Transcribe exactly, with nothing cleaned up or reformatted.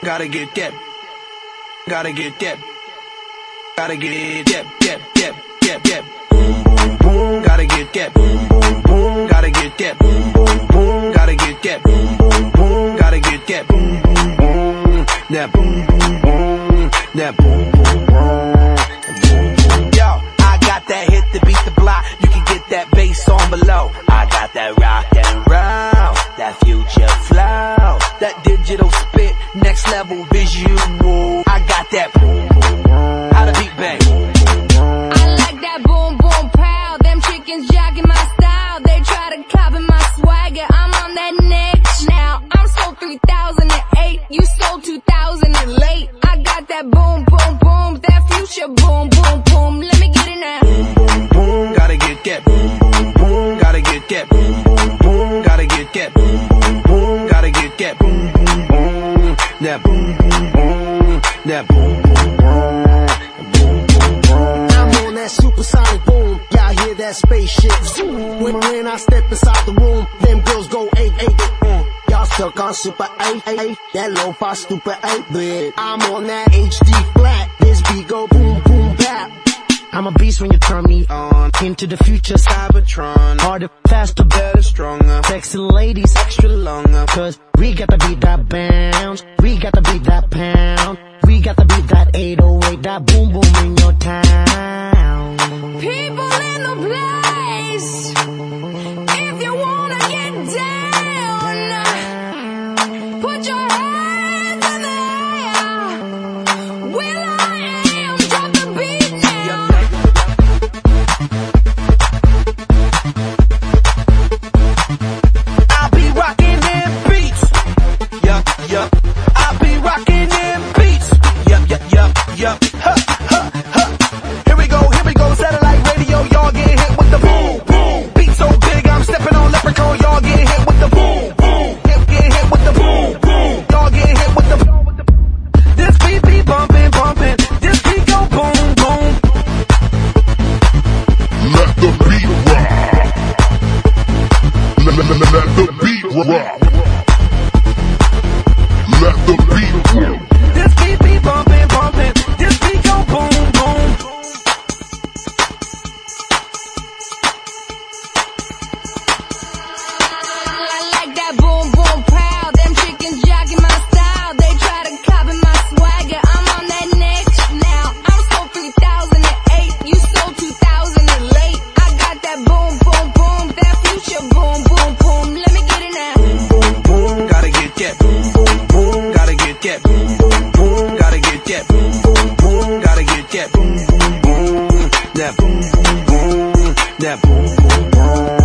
Gotta get that. Gotta get that. Gotta get that. That. That. That. That. Boom, boom, boom. Gotta get that. Boom, boom, boom. Gotta get that. Boom, boom, boom. Gotta get that. Boom, boom, boom. Gotta get that. Boom, boom, boom. That boom, boom, boom. That boom, boom, boom. Yo, I got that hit to beat the block. You can get that bass on below. I got that rock and roll, that future flow, that digital spit, next level visual. I got that boom, boom, boom. How the beat bang? I like that boom, boom, pow. Them chickens jogging my style. They try to copy my swagger. I'm on that next now. I'm sold three thousand eight. You sold two thousand late. I got that boom, boom, boom. That future boom, boom, boom. Let me get it now. Boom, boom, boom. Gotta get that. Boom, boom, boom. Gotta get that. Boom, boom, boom. Gotta get that. Boom, boom, boom. Gotta get that. Boom, boom, boom. That boom, boom, boom. That boom, boom, boom. Boom, boom, boom. I'm on that supersonic boom. Y'all hear that spaceship zoom. When, when I step inside the room, them girls go eight, eight. Mm. Y'all stuck on super eight, eight. That lo-fi stupid eight bit. I'm on that H D flat. This beat go boom, boom, bap. I'm a beast when you turn me on. Into the future, Cybertron. Harder, faster, better, stronger. Sexy ladies, extra longer. Cause we got to beat that bounce. We got to beat that pound. We got to beat that eight oh eight. That boom boom in your town. People in the place. If you wanna get down, put your hands in the air. Will I am, drop the beat now. I'll be rocking them beats. Yup, yup. I'll be rocking them beats. Yup, yup, yup, yup. Huh, huh, huh. Here we go, here we go. Satellite radio, y'all get hit with the boom, boom. Beat so big, I'm stepping on leprechaun. Y'all get hit with the boom, boom. Hip get hit with the boom, boom. Y'all get hit with the. This beat be bumping, bumping. This beat go boom, boom. Let the beat rock. Let, let, let, let the beat rock. Let the beat rock. This beat be bumping, bumping. This beat go boom, boom. I like that boom, boom, pow. Them chickens jogging my style. They try to copy my swagger. I'm on that next now. I'm sold three thousand eight. You sold two thousand late. I got that boom, boom, boom. That future boom, boom, boom. Let me get it now. Boom, boom, gotta get that. Boom, boom, boom, gotta get that. Boom, boom, boom, gotta get that. Boom, boom, boom, gotta get that. Boom, boom, boom, that boom, boom, boom, that boom, boom, boom.